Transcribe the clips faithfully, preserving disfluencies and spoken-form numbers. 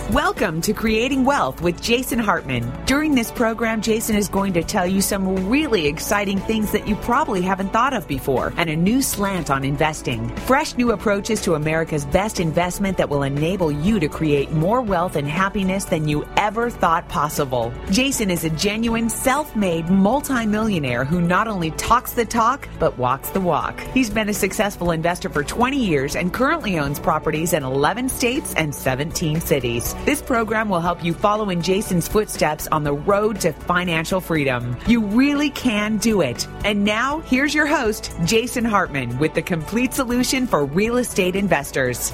Welcome to Creating Wealth with Jason Hartman. During this program, Jason is going to tell you some really exciting things that you probably haven't thought of before and a new slant on investing. Fresh new approaches to America's best investment that will enable you to create more wealth and happiness than you ever thought possible. Jason is a genuine, self-made multimillionaire who not only talks the talk, but walks the walk. He's been a successful investor for twenty years and currently owns properties in eleven states and seventeen cities. This program will help you follow in Jason's footsteps on the road to financial freedom. You really can do it. And now, here's your host, Jason Hartman, with the complete solution for real estate investors.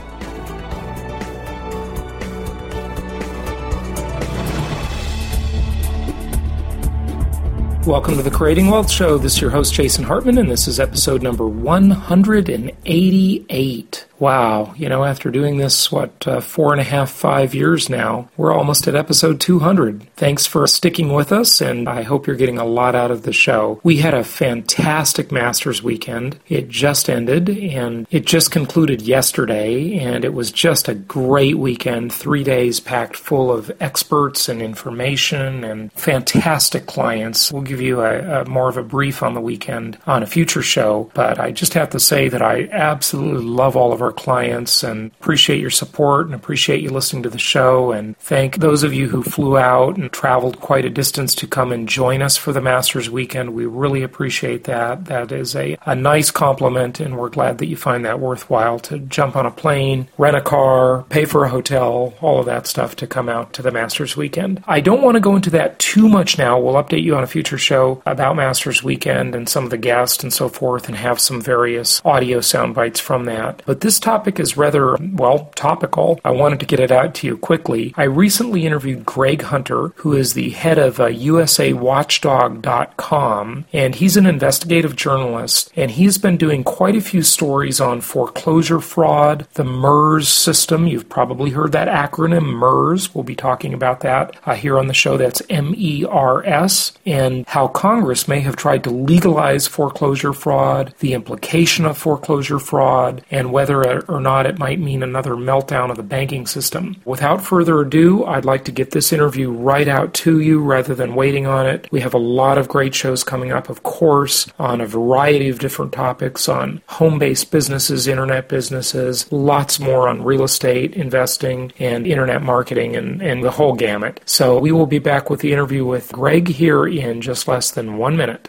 Welcome to the Creating Wealth Show. This is your host, Jason Hartman, and this is episode number one hundred eighty-eight. Wow, you know, after doing this, what, uh, four and a half, five years now, we're almost at episode two hundred. Thanks for sticking with us, and I hope you're getting a lot out of the show. We had a fantastic Masters weekend. It just ended, and it just concluded yesterday, and it was just a great weekend. Three days packed full of experts and information and fantastic clients. We'll give you a, a more of a brief on the weekend on a future show, but I just have to say that I absolutely love all of our clients and appreciate your support and appreciate you listening to the show, and thank those of you who flew out and traveled quite a distance to come and join us for the Masters weekend. We really appreciate that. That is a, a nice compliment, and we're glad that you find that worthwhile to jump on a plane, rent a car, pay for a hotel, all of that stuff to come out to the Masters weekend. I don't want to go into that too much now. We'll update you on a future show about Masters weekend and some of the guests and so forth, and have some various audio sound bites from that. But this topic is rather, well, topical. I wanted to get it out to you quickly. I recently interviewed Greg Hunter, who is the head of uh, U S A Watchdog dot com, and he's an investigative journalist, and he's been doing quite a few stories on foreclosure fraud, the MERS system. You've probably heard that acronym, MERS. We'll be talking about that uh, here on the show. That's M E R S, and how Congress may have tried to legalize foreclosure fraud, the implication of foreclosure fraud, and whether or not it might mean another meltdown of the banking system. Without further ado, I'd like to get this interview right out to you rather than waiting on it. We have a lot of great shows coming up, of course, on a variety of different topics on home-based businesses, internet businesses, lots more on real estate, investing, and internet marketing, and, and the whole gamut. So we will be back with the interview with Greg here in just less than one minute.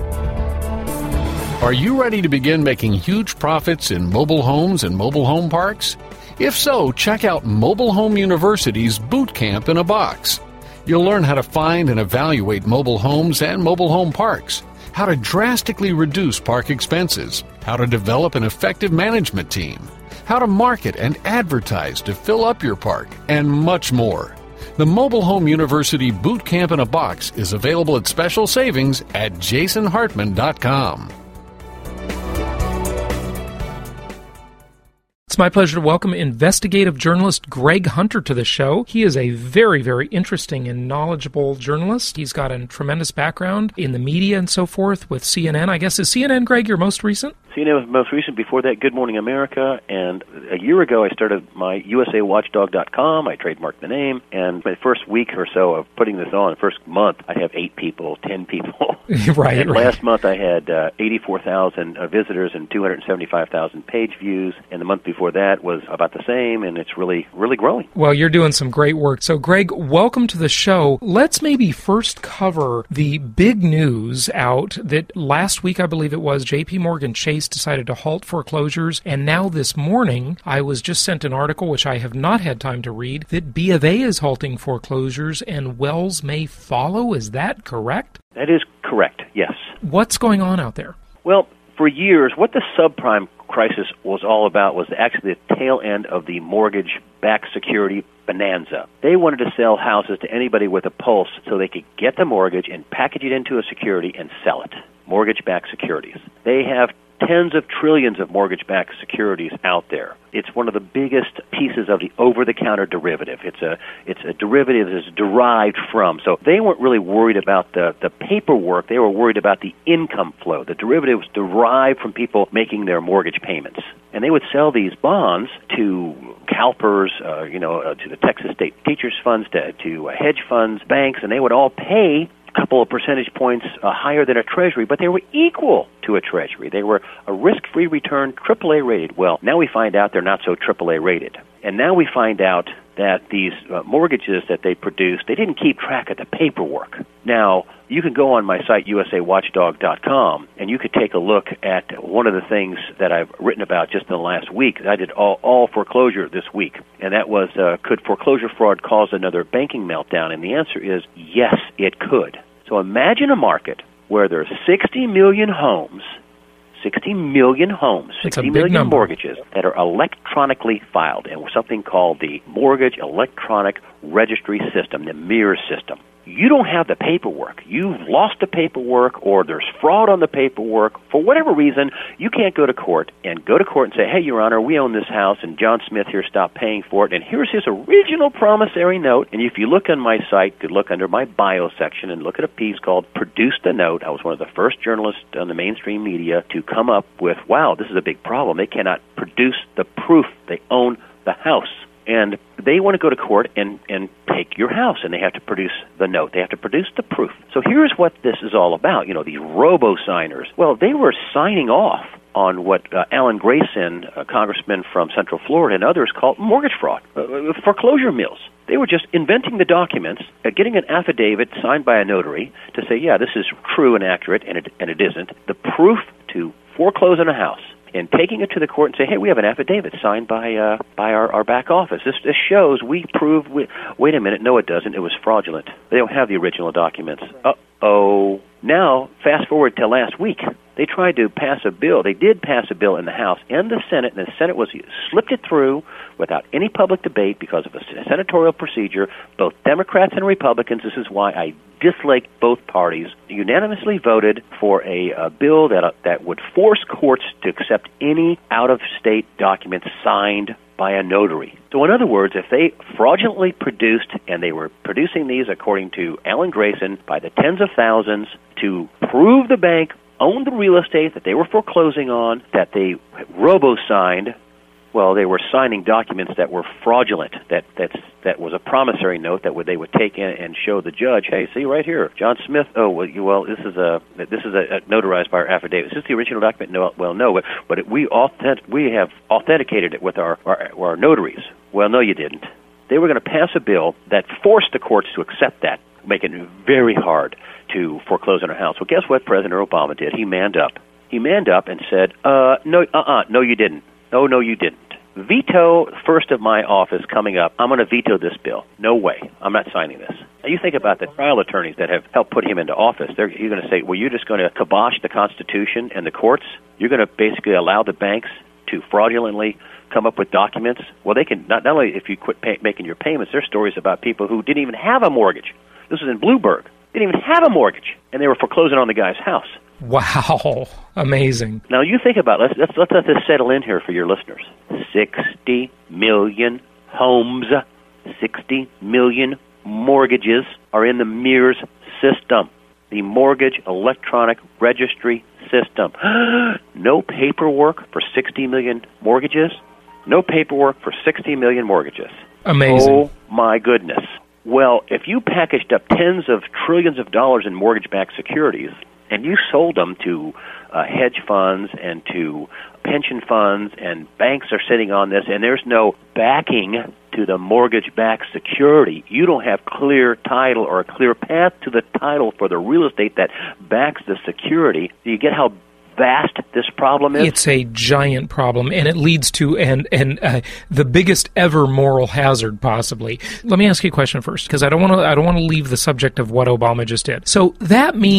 Are you ready to begin making huge profits in mobile homes and mobile home parks? If so, check out Mobile Home University's Boot Camp in a Box. You'll learn how to find and evaluate mobile homes and mobile home parks, how to drastically reduce park expenses, how to develop an effective management team, how to market and advertise to fill up your park, and much more. The Mobile Home University Boot Camp in a Box is available at special savings at jason hartman dot com. It's my pleasure to welcome investigative journalist Greg Hunter to the show. He is a very, very interesting and knowledgeable journalist. He's got a tremendous background in the media and so forth with C N N. I guess, is C N N, Greg, your most recent? C N N was most recent. Before that, Good Morning America. And a year ago, I started my U S A Watchdog dot com. I trademarked the name. And my first week or so of putting this on, first month, I'd have eight people, ten people. right, and right. Last month, I had uh, eighty-four thousand uh, visitors and two hundred seventy-five thousand page views. And the month before that was about the same, and it's really, really growing. Well, you're doing some great work. So, Greg, welcome to the show. Let's maybe first cover the big news out that last week, I believe it was, J P Morgan Chase decided to halt foreclosures, and now this morning, I was just sent an article, which I have not had time to read, that B of A is halting foreclosures and Wells may follow. Is that correct? That is correct, yes. What's going on out there? Well, for years, what the subprime crisis was all about was actually the tail end of the mortgage-backed security bonanza. They wanted to sell houses to anybody with a pulse so they could get the mortgage and package it into a security and sell it. Mortgage-backed securities. They have tens of trillions of mortgage-backed securities out there. It's one of the biggest pieces of the over-the-counter derivative. It's a it's a derivative that is derived from. So they weren't really worried about the, the paperwork. They were worried about the income flow. The derivative was derived from people making their mortgage payments. And they would sell these bonds to CalPERS, uh, you know, uh, to the Texas State Teachers Funds, to, to uh, hedge funds, banks, and they would all pay a couple of percentage points uh, higher than a Treasury, but they were equal to a Treasury. They were a risk-free return, triple A rated. Well, now we find out they're not so triple A rated. And now we find out that these uh, mortgages that they produced, they didn't keep track of the paperwork. Now, you can go on my site, U S A Watchdog dot com, and you could take a look at one of the things that I've written about just in the last week. I did all, all foreclosure this week, and that was, uh, could foreclosure fraud cause another banking meltdown? And the answer is yes, it could. So imagine a market where there's sixty million homes, sixty million homes, sixty million number. mortgages that are electronically filed in something called the Mortgage Electronic Registry System, the MIRS system. You don't have the paperwork. You've lost the paperwork, or there's fraud on the paperwork. For whatever reason, you can't go to court and go to court and say, hey, Your Honor, we own this house, and John Smith here stopped paying for it, and here's his original promissory note. And if you look on my site, you could look under my bio section and look at a piece called Produce the Note. I was one of the first journalists on the mainstream media to come up with, wow, this is a big problem. They cannot produce the proof they own the house. And they want to go to court and, and take your house, and they have to produce the note. They have to produce the proof. So here's what this is all about. You know, these robo-signers. Well, they were signing off on what uh, Alan Grayson, a congressman from Central Florida, and others called mortgage fraud, uh, foreclosure mills. They were just inventing the documents, uh, getting an affidavit signed by a notary to say, yeah, this is true and accurate, and it, and it isn't. The proof to foreclose on a house. And taking it to the court and say, hey, we have an affidavit signed by uh, by our, our back office. This, this shows we proved, we, wait a minute, no it doesn't, it was fraudulent. They don't have the original documents. Uh-oh. Now, fast forward to last week. They tried to pass a bill. They did pass a bill in the House and the Senate, and the Senate was slipped it through without any public debate because of a senatorial procedure. Both Democrats and Republicans, this is why I dislike both parties, unanimously voted for a, a bill that uh, that would force courts to accept any out-of-state documents signed by a notary. So in other words, if they fraudulently produced, and they were producing these according to Alan Grayson by the tens of thousands to prove the bank owned the real estate that they were foreclosing on, that they robo-signed, well, they were signing documents that were fraudulent, that that's, that was a promissory note that would, they would take in and show the judge, hey, see right here, John Smith, oh, well, you, well this is a this is a, a notarized by our affidavit. Is this the original document? No, well, no, but, but it, we authentic, we have authenticated it with our, our, our notaries. Well, no, you didn't. They were going to pass a bill that forced the courts to accept that, making it very hard to foreclose on a house. Well, guess what President Obama did? He manned up. He manned up and said, uh, no, uh-uh, no, you didn't. Oh, no, you didn't. Veto first of my office coming up. I'm going to veto this bill. No way. I'm not signing this. Now, you think about the trial attorneys that have helped put him into office. They're, you're going to say, well, you're just going to kibosh the Constitution and the courts? You're going to basically allow the banks to fraudulently come up with documents? Well, they can, not, not only if you quit pay, making your payments, there's stories about people who didn't even have a mortgage. This was in Blueberg. Didn't even have a mortgage, and they were foreclosing on the guy's house. Wow, amazing. Now you think about it. Let's, let's let this settle in here for your listeners. sixty million homes, sixty million mortgages are in the MIRS system, the Mortgage Electronic Registry System. No paperwork for sixty million mortgages? No paperwork for sixty million mortgages. Amazing. Oh, my goodness. Well, if you packaged up tens of trillions of dollars in mortgage-backed securities and you sold them to uh, hedge funds and to pension funds, and banks are sitting on this, and there's no backing to the mortgage-backed security, you don't have clear title or a clear path to the title for the real estate that backs the security. Do you get how vast this problem is? It's a giant problem, and it leads to and and uh, the biggest ever moral hazard, possibly. Let me ask you a question first, because I don't want to I don't want to leave the subject of what Obama just did. So that means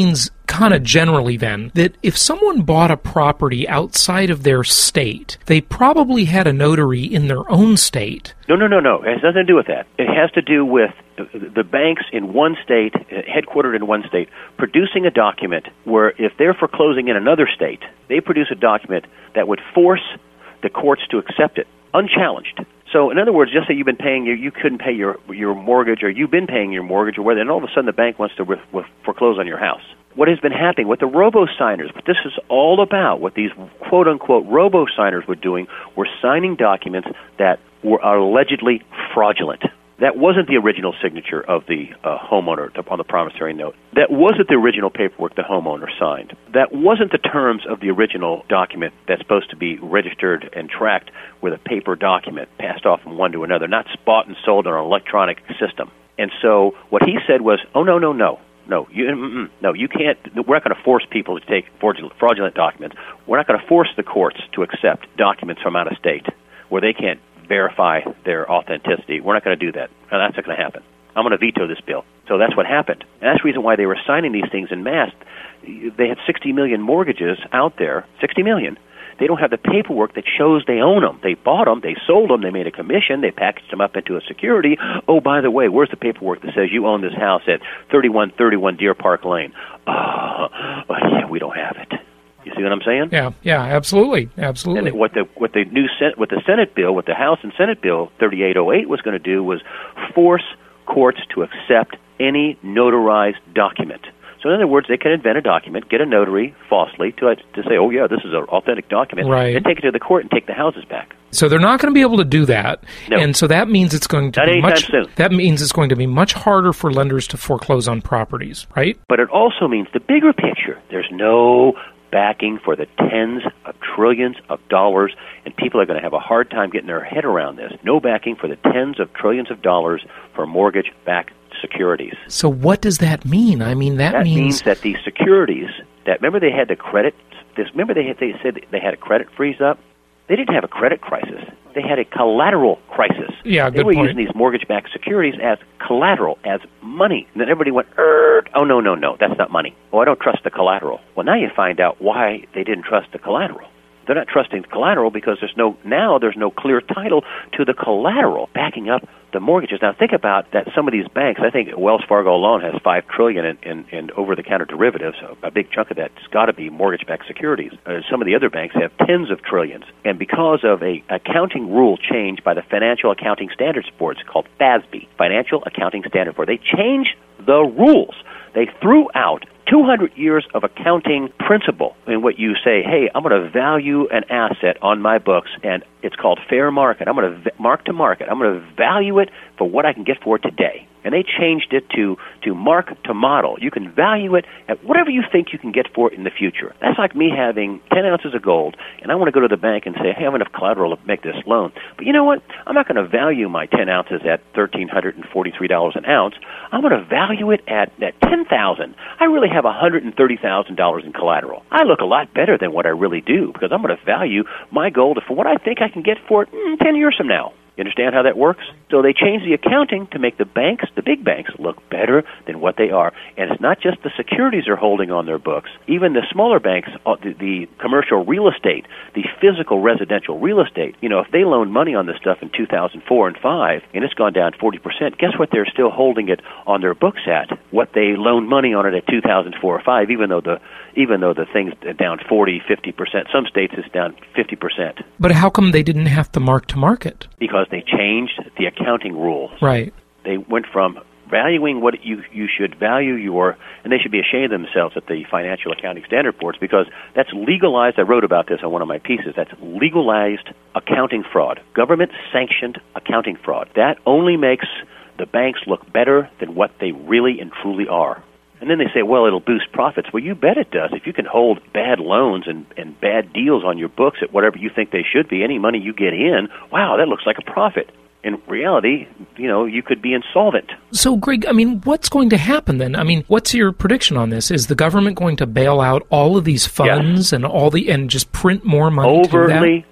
kind of generally then, that if someone bought a property outside of their state, they probably had a notary in their own state. No, no, no, no. It has nothing to do with that. It has to do with the banks in one state, headquartered in one state, producing a document where if they're foreclosing in another state, they produce a document that would force the courts to accept it, unchallenged. So, in other words, just say you've been paying, you, you couldn't pay your your mortgage, or you've been paying your mortgage, or whether, and all of a sudden the bank wants to re- re- foreclose on your house. What has been happening, what the robo-signers, what this is all about, what these quote-unquote robo-signers were doing, were signing documents that were allegedly fraudulent. That wasn't the original signature of the uh, homeowner on the promissory note. That wasn't the original paperwork the homeowner signed. That wasn't the terms of the original document that's supposed to be registered and tracked with a paper document passed off from one to another, not bought and sold on an electronic system. And so what he said was, oh, no, no, no. No, you, mm-mm, no, you can't. We're not going to force people to take fraudulent documents. We're not going to force the courts to accept documents from out of state where they can't verify their authenticity. We're not going to do that. No, that's not going to happen. I'm going to veto this bill. So that's what happened. And that's the reason why they were signing these things en masse. They had sixty million mortgages out there, sixty million. They don't have the paperwork that shows they own them. They bought them, they sold them, they made a commission, they packaged them up into a security. Oh, by the way, where's the paperwork that says you own this house at thirty-one thirty-one Deer Park Lane? Uh, oh, yeah, we don't have it. You see what I'm saying? Yeah, yeah, absolutely, absolutely. And what the what the new Senate, what the Senate bill, what the House and Senate bill thirty-eight oh eight was going to do was force courts to accept any notarized document. So in other words, they can invent a document, get a notary falsely to to say, oh yeah, this is an authentic document, right, and take it to the court and take the houses back. So they're not going to be able to do that, no. And so that means it's going to not be much. Soon. That means it's going to be much harder for lenders to foreclose on properties, right? But it also means the bigger picture. There's no backing for the tens of trillions of dollars, and people are going to have a hard time getting their head around this. No backing for the tens of trillions of dollars for mortgage-backed securities. So what does that mean? I mean, that, that means... means that these securities, that remember they had the credit, this, remember they, had, they said they had a credit freeze up? They didn't have a credit crisis. They had a collateral crisis. Yeah, good They were point. using these mortgage-backed securities as collateral, as money. And then everybody went, er, oh, no, no, no, that's not money. Oh, I don't trust the collateral. Well, now you find out why they didn't trust the collateral. They're not trusting the collateral because there's no now there's no clear title to the collateral backing up the mortgages. Now think about that. Some of these banks, I think Wells Fargo alone has five trillion in, in, in over-the-counter derivatives. A big chunk of that's got to be mortgage-backed securities. Uh, some of the other banks have tens of trillions, and because of a accounting rule change by the Financial Accounting Standards Board, it's called FASB, Financial Accounting Standards Board. They changed the rules. They threw out two hundred years of accounting principle in what you say, hey, I'm going to value an asset on my books, and it's called fair market. I'm going to v- mark to market. I'm going to value it for what I can get for it today. And they changed it to, to mark to model. You can value it at whatever you think you can get for it in the future. That's like me having ten ounces of gold, and I want to go to the bank and say, hey, I have enough collateral to make this loan. But you know what? I'm not going to value my ten ounces at one thousand three hundred forty-three dollars an ounce. I'm going to value it at, at ten thousand dollars. I really have one hundred thirty thousand dollars in collateral. I look a lot better than what I really do because I'm going to value my gold for what I think I can get for it mm, ten years from now. You understand how that works? So they changed the accounting to make the banks, the big banks, look better than what they are. And it's not just the securities they're holding on their books. Even the smaller banks, the, the commercial real estate, the physical residential real estate, you know, if they loaned money on this stuff in two thousand four and five and it's gone down forty percent, guess what they're still holding it on their books at? What they loaned money on it at two thousand four or five, even though the even though the thing's down forty, fifty percent. Some states it's down fifty percent. But how come they didn't have to mark to market? Because they changed the accounting rules. Right. They went from valuing what you you should value your, and they should be ashamed of themselves at the Financial Accounting Standard Boards because that's legalized. I wrote about this on one of my pieces. That's legalized accounting fraud, government-sanctioned accounting fraud. That only makes the banks look better than what they really and truly are. And then they say, well, it'll boost profits. Well, you bet it does. If you can hold bad loans and, and bad deals on your books at whatever you think they should be, any money you get in, wow, that looks like a profit. In reality, you know, you could be insolvent. So, Greg, I mean, what's going to happen then? I mean, what's your prediction on this? Is the government going to bail out all of these funds yes. and all the and just print more money overtly, to that?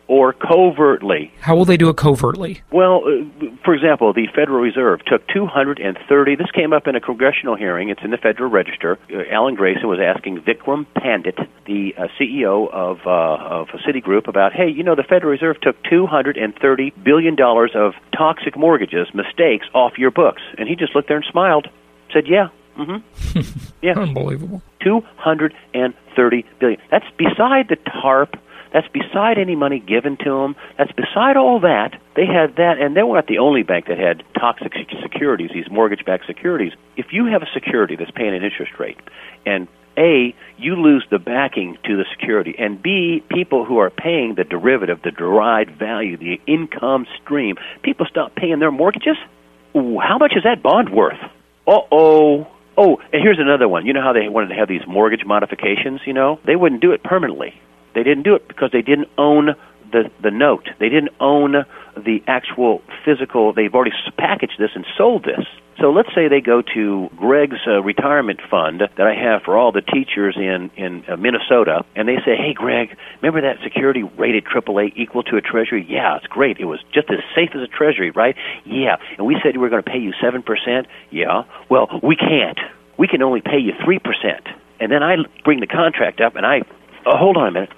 or covertly. How will they do it covertly? Well, uh, for example, the Federal Reserve took two hundred thirty, this came up in a congressional hearing, it's in the Federal Register. Uh, Alan Grayson was asking Vikram Pandit, the uh, C E O of, uh, of Citigroup, about, hey, you know, the Federal Reserve took two hundred thirty billion dollars of toxic mortgages, mistakes, off your books. And he just looked there and smiled, said, yeah. Mm-hmm. Yeah. Unbelievable. two hundred thirty billion dollars. That's beside the TARP. That's beside any money given to them. That's beside all that. They had that, and they weren't the only bank that had toxic securities, these mortgage-backed securities. If you have a security that's paying an interest rate, and A, you lose the backing to the security, and B, people who are paying the derivative, the derived value, the income stream, people stop paying their mortgages, ooh, how much is that bond worth? Uh-oh. Oh, and here's another one. You know how they wanted to have these mortgage modifications, you know? They wouldn't do it permanently. They didn't do it because they didn't own the, the note. They didn't own the actual physical. They've already packaged this and sold this. So let's say they go to Greg's uh, retirement fund that I have for all the teachers in, in uh, Minnesota, and they say, hey, Greg, remember that security rated triple A equal to a treasury? Yeah, it's great. It was just as safe as a treasury, right? Yeah. And we said we were going to pay you seven percent? Yeah. Well, we can't. We can only pay you three percent. And then I bring the contract up, and I, oh, hold on a minute.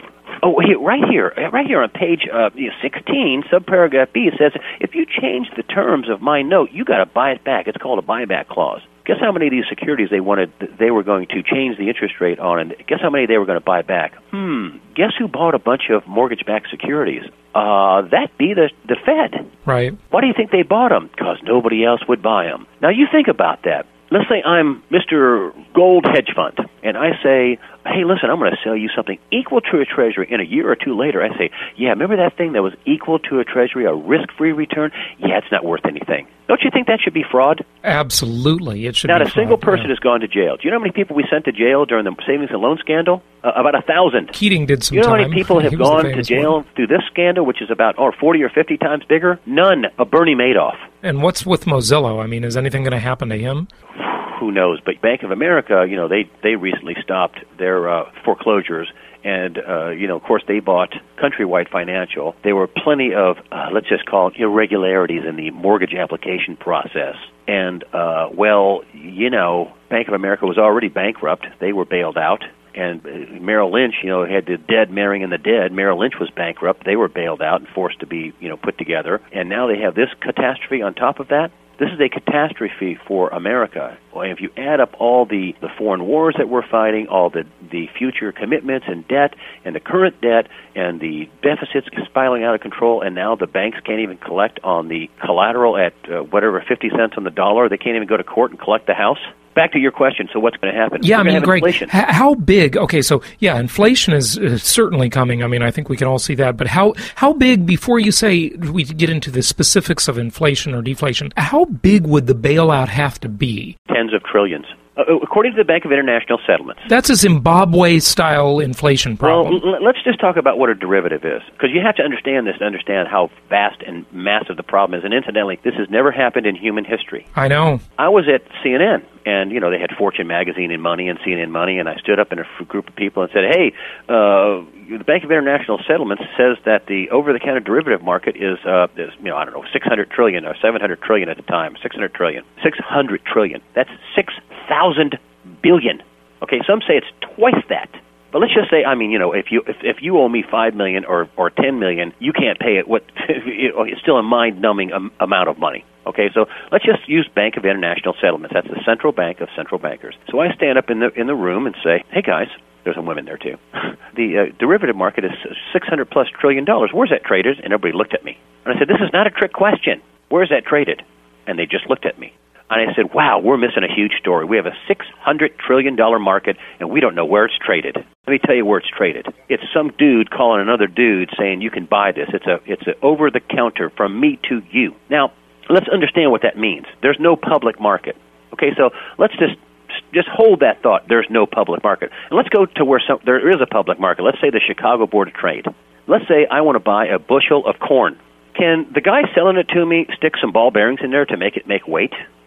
Oh, here, right here, right here on page uh, sixteen, subparagraph B, it says, if you change the terms of my note, you got to buy it back. It's called a buyback clause. Guess how many of these securities they wanted, they were going to change the interest rate on, and guess how many they were going to buy back? Hmm, guess who bought a bunch of mortgage-backed securities? Uh, that'd be the, the Fed. Right. Why do you think they bought them? Because nobody else would buy them. Now, you think about that. Let's say I'm Mister Gold Hedge Fund, and I say, hey, listen, I'm going to sell you something equal to a treasury. And a year or two later, I say, yeah, remember that thing that was equal to a treasury, a risk-free return? Yeah, it's not worth anything. Don't you think that should be fraud? Absolutely, it should not be Not a single fraud, person yeah. has gone to jail. Do you know how many people we sent to jail during the savings and loan scandal? Uh, about a thousand. Keating did some You know time. how many people have gone to jail one. through this scandal, which is about oh, forty or fifty times bigger? None. A Bernie Madoff. And what's with Mozilla? I mean, is anything going to happen to him? Who knows? But Bank of America, you know, they they recently stopped their uh, foreclosures, and uh, you know, of course, they bought Countrywide Financial. There were plenty of uh, let's just call it irregularities in the mortgage application process, and uh, well, you know, Bank of America was already bankrupt. They were bailed out. And Merrill Lynch, you know, had the dead marrying the dead. Merrill Lynch was bankrupt. They were bailed out and forced to be, you know, put together. And now they have this catastrophe on top of that. This is a catastrophe for America. Well, if you add up all the, the foreign wars that we're fighting, all the, the future commitments and debt, and the current debt, and the deficits spiraling out of control, and now the banks can't even collect on the collateral at uh, whatever, fifty cents on the dollar. They can't even go to court and collect the house. Back to your question, so what's going to happen? Yeah, We're I mean, Greg, inflation. h- how big, okay, so, yeah, inflation is uh, certainly coming. I mean, I think we can all see that. But how how big, before you say we get into the specifics of inflation or deflation, how big would the bailout have to be? Tens of trillions. Uh, according to the Bank of International Settlements. That's a Zimbabwe-style inflation problem. Well, l- let's just talk about what a derivative is, because you have to understand this to understand how vast and massive the problem is. And incidentally, this has never happened in human history. I know. I was at C N N, and, you know, they had Fortune Magazine and Money and C N N Money, and I stood up in a f- group of people and said, hey, uh, the Bank of International Settlements says that the over-the-counter derivative market is, uh, is, you know, I don't know, six hundred trillion or seven hundred trillion at the time, six hundred trillion. six hundred trillion. That's six thousand billion. Okay, some say it's twice that. But let's just say, I mean, you know, if you if, if you owe me five million or or ten million, you can't pay it. What it's still a mind-numbing um, amount of money. Okay, so let's just use Bank of International Settlements. That's the central bank of central bankers. So I stand up in the in the room and say, hey guys, there's some women there too. The uh, derivative market is six hundred plus trillion dollars. Where's that traded? And everybody looked at me. And I said, this is not a trick question. Where's that traded? And they just looked at me. And I said, wow, we're missing a huge story. We have a six hundred trillion dollars market, and we don't know where it's traded. Let me tell you where it's traded. It's some dude calling another dude saying you can buy this. It's a it's a over-the-counter from me to you. Now, let's understand what that means. There's no public market. Okay, so let's just just hold that thought. There's no public market. And let's go to where some, there is a public market. Let's say the Chicago Board of Trade. Let's say I want to buy a bushel of corn. Can the guy selling it to me stick some ball bearings in there to make it make weight?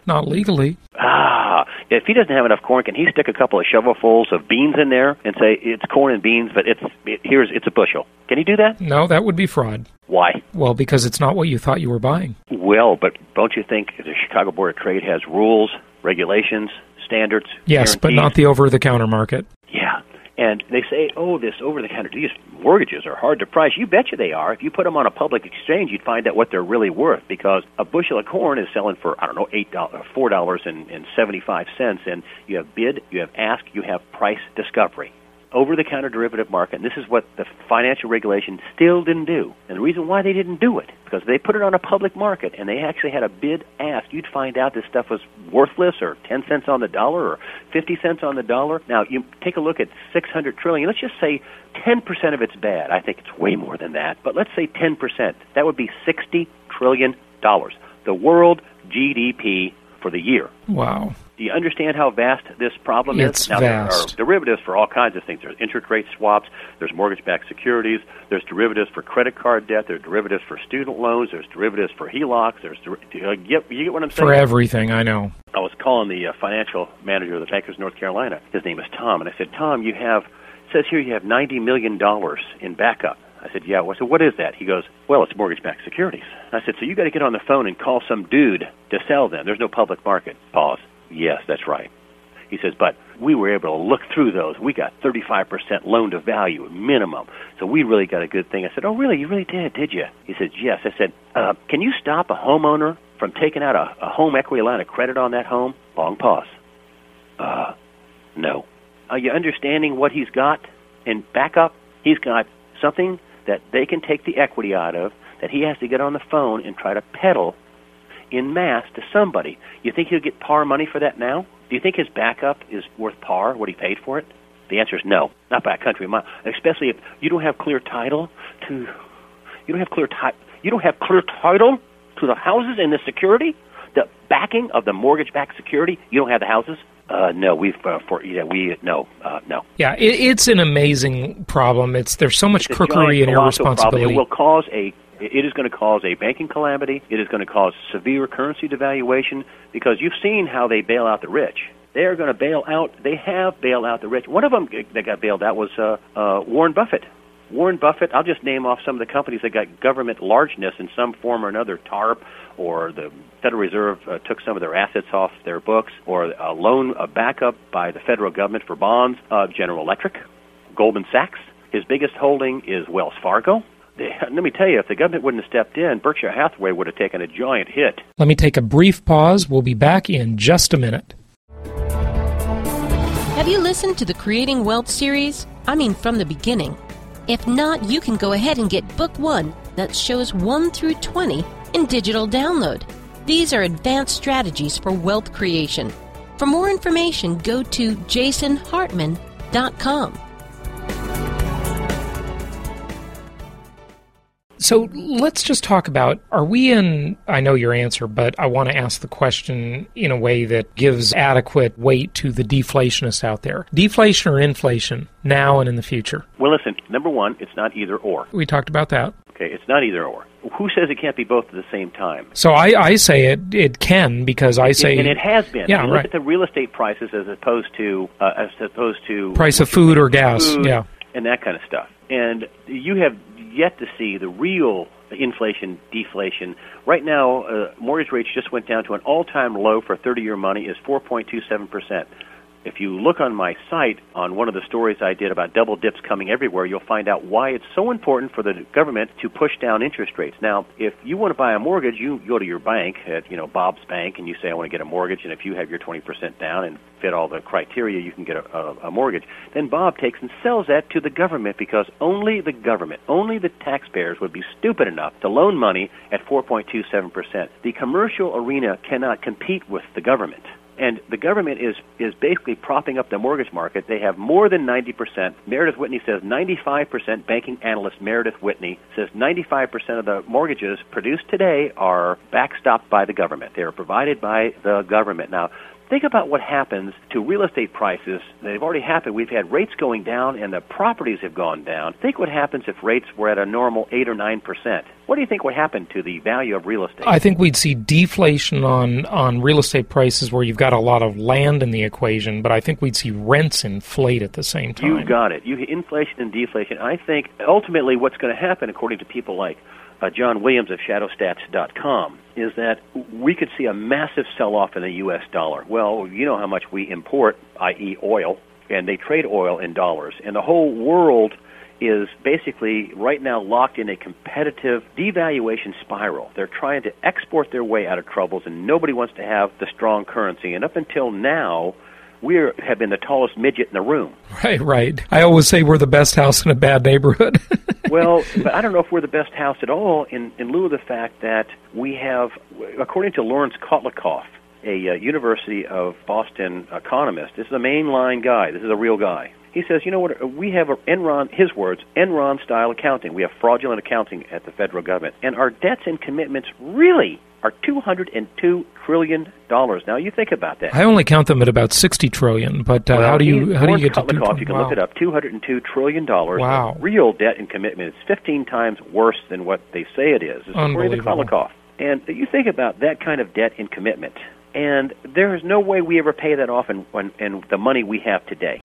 Not legally. Ah, if he doesn't have enough corn, can he stick a couple of shovelfuls of beans in there and say it's corn and beans, but it's it, here's it's a bushel? Can he do that? No, that would be fraud. Why? Well, because it's not what you thought you were buying. Well, but don't you think the Chicago Board of Trade has rules, regulations, standards? Yes, but not the over-the-counter market. Yeah. And they say, oh, this over-the-counter, these mortgages are hard to price. You betcha they are. If you put them on a public exchange, you'd find out what they're really worth, because a bushel of corn is selling for, I don't know, eight dollars, four dollars and seventy-five cents, and you have bid, you have ask, you have price discovery. Over-the-counter derivative market, and this is what the financial regulation still didn't do. And the reason why they didn't do it, because they put it on a public market, and they actually had a bid ask, you'd find out this stuff was worthless, or ten cents on the dollar, or fifty cents on the dollar. Now, you take a look at six hundred trillion dollars. Let's just say ten percent of it's bad. I think it's way more than that. But let's say ten percent. That would be sixty trillion dollars. The world G D P for the year. Wow. Do you understand how vast this problem it's is? Now, vast. There are derivatives for all kinds of things. There's interest rate swaps. There's mortgage-backed securities. There's derivatives for credit card debt. There's derivatives for student loans. There's derivatives for H E L O Cs. There's der- you, get, you get what I'm saying? For everything, I know. I was calling the uh, financial manager of the Bankers of North Carolina. His name is Tom. And I said, Tom, you have, it says here you have ninety million dollars in backup. I said, yeah. Well, I said, what is that? He goes, well, it's mortgage-backed securities. I said, so you got to get on the phone and call some dude to sell them. There's no public market. Pause. Yes, that's right. He says, but we were able to look through those. We got thirty-five percent loan to value minimum. So we really got a good thing. I said, oh, really? You really did, did you? He said, yes. I said, uh, can you stop a homeowner from taking out a, a home equity line of credit on that home? Long pause. Uh, no. Are you understanding what he's got in backup? He's got something that they can take the equity out of, that he has to get on the phone and try to peddle in mass to somebody. You think he'll get par money for that now? Do you think his backup is worth par, what he paid for it? The answer is no, not by a country mile. Especially if you don't have clear title to, you don't have clear ti- you don't have clear title to the houses and the security, the backing of the mortgage-backed security. You don't have the houses. Uh, no, we've uh, for yeah we no uh, no. Yeah, it, it's an amazing problem. It's there's so much it's crookery and irresponsibility. Problem. It will cause a. It is going to cause a banking calamity. It is going to cause severe currency devaluation, because you've seen how they bail out the rich. They are going to bail out. They have bailed out the rich. One of them that got bailed out was uh, uh, Warren Buffett. Warren Buffett. I'll just name off some of the companies that got government largeness in some form or another. TARP, or the Federal Reserve uh, took some of their assets off their books, or a loan, a backup by the federal government for bonds. Uh, General Electric, Goldman Sachs. His biggest holding is Wells Fargo. Let me tell you, if the government wouldn't have stepped in, Berkshire Hathaway would have taken a giant hit. Let me take a brief pause. We'll be back in just a minute. Have you listened to the Creating Wealth series? I mean, from the beginning. If not, you can go ahead and get Book One, that shows one through twenty, in digital download. These are advanced strategies for wealth creation. For more information, go to jason hartman dot com. So let's just talk about, are we in, I know your answer, but I want to ask the question in a way that gives adequate weight to the deflationists out there. Deflation or inflation, now and in the future? Well, listen, number one, it's not either or. We talked about that. Okay, it's not either or. Who says it can't be both at the same time? So I, I say it it can, because I say... And it has been. Yeah, I mean, right. Look at the real estate prices as opposed to... Uh, as opposed to price of food or gas, food yeah. And that kind of stuff. And you have yet to see the real inflation, deflation. Right now, uh, mortgage rates just went down to an all-time low for thirty-year money is four point two seven percent. If you look on my site, on one of the stories I did about double dips coming everywhere, you'll find out why it's so important for the government to push down interest rates. Now, if you want to buy a mortgage, you go to your bank, at you know Bob's Bank, and you say, I want to get a mortgage, and if you have your twenty percent down and fit all the criteria, you can get a, a, a mortgage. Then Bob takes and sells that to the government, because only the government, only the taxpayers would be stupid enough to loan money at four point two seven percent. The commercial arena cannot compete with the government. And the government is, is basically propping up the mortgage market. They have more than ninety percent. Meredith Whitney says ninety-five percent. Banking analyst Meredith Whitney says ninety-five percent of the mortgages produced today are backstopped by the government. They are provided by the government. Now, think about what happens to real estate prices. They've already happened. We've had rates going down, and the properties have gone down. Think what happens if rates were at a normal eight or nine percent. What do you think would happen to the value of real estate? I think we'd see deflation on, on real estate prices where you've got a lot of land in the equation, but I think we'd see rents inflate at the same time. You got it. You inflation and deflation. I think ultimately what's going to happen, according to people like uh, John Williams of shadow stats dot com, is that we could see a massive sell-off in the U S dollar. Well, you know how much we import, that is oil, and they trade oil in dollars. And the whole world is basically right now locked in a competitive devaluation spiral. They're trying to export their way out of troubles, and nobody wants to have the strong currency. And up until now, we have been the tallest midget in the room. Right, right. I always say we're the best house in a bad neighborhood. Well, but I don't know if we're the best house at all in, in lieu of the fact that we have, according to Lawrence Kotlikoff, a uh, University of Boston economist, this is a mainline guy, this is a real guy. He says, you know what, we have a Enron, his words, Enron-style accounting. We have fraudulent accounting at the federal government. And our debts and commitments really are two hundred two trillion dollars. Now, you think about that. I only count them at about sixty trillion dollars, but uh, well, how do you how do you get to two trillion dollars? You can wow. look it up, two hundred two trillion dollars. Wow. Real debt and commitment. It's fifteen times worse than what they say it is. It's according to Kotlikoff. And you think about that kind of debt and commitment, and there is no way we ever pay that off in, in, in the money we have today.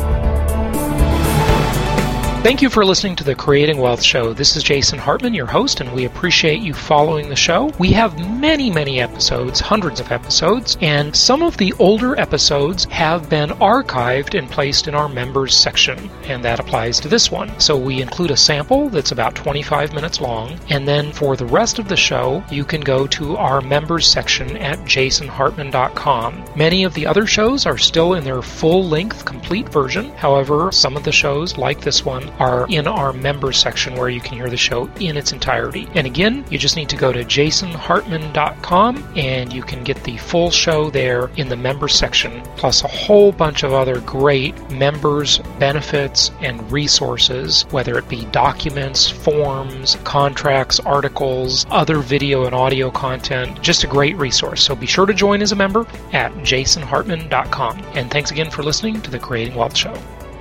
Thank you for listening to the Creating Wealth Show. This is Jason Hartman, your host, and we appreciate you following the show. We have many, many episodes, hundreds of episodes, and some of the older episodes have been archived and placed in our members section, and that applies to this one. So we include a sample that's about twenty-five minutes long, and then for the rest of the show, you can go to our members section at jason hartman dot com. Many of the other shows are still in their full-length, complete version. However, some of the shows, like this one, are in our members section where you can hear the show in its entirety. And again, you just need to go to jason hartman dot com and you can get the full show there in the members section, plus a whole bunch of other great members benefits and resources, whether it be documents, forms, contracts, articles, other video and audio content. Just a great resource. So be sure to join as a member at jason hartman dot com. And thanks again for listening to the Creating Wealth Show.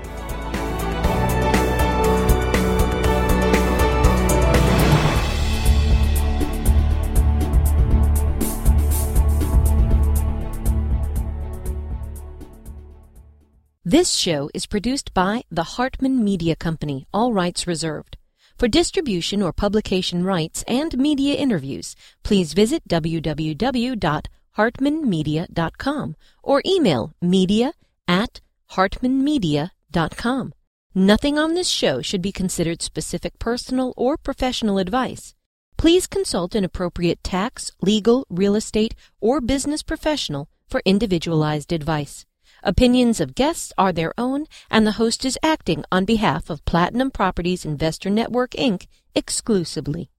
This show is produced by the Hartman Media Company, all rights reserved. For distribution or publication rights and media interviews, please visit w w w dot hartman media dot com or email media at hartman media dot com. Nothing on this show should be considered specific personal or professional advice. Please consult an appropriate tax, legal, real estate, or business professional for individualized advice. Opinions of guests are their own, and the host is acting on behalf of Platinum Properties Investor Network, Incorporated exclusively.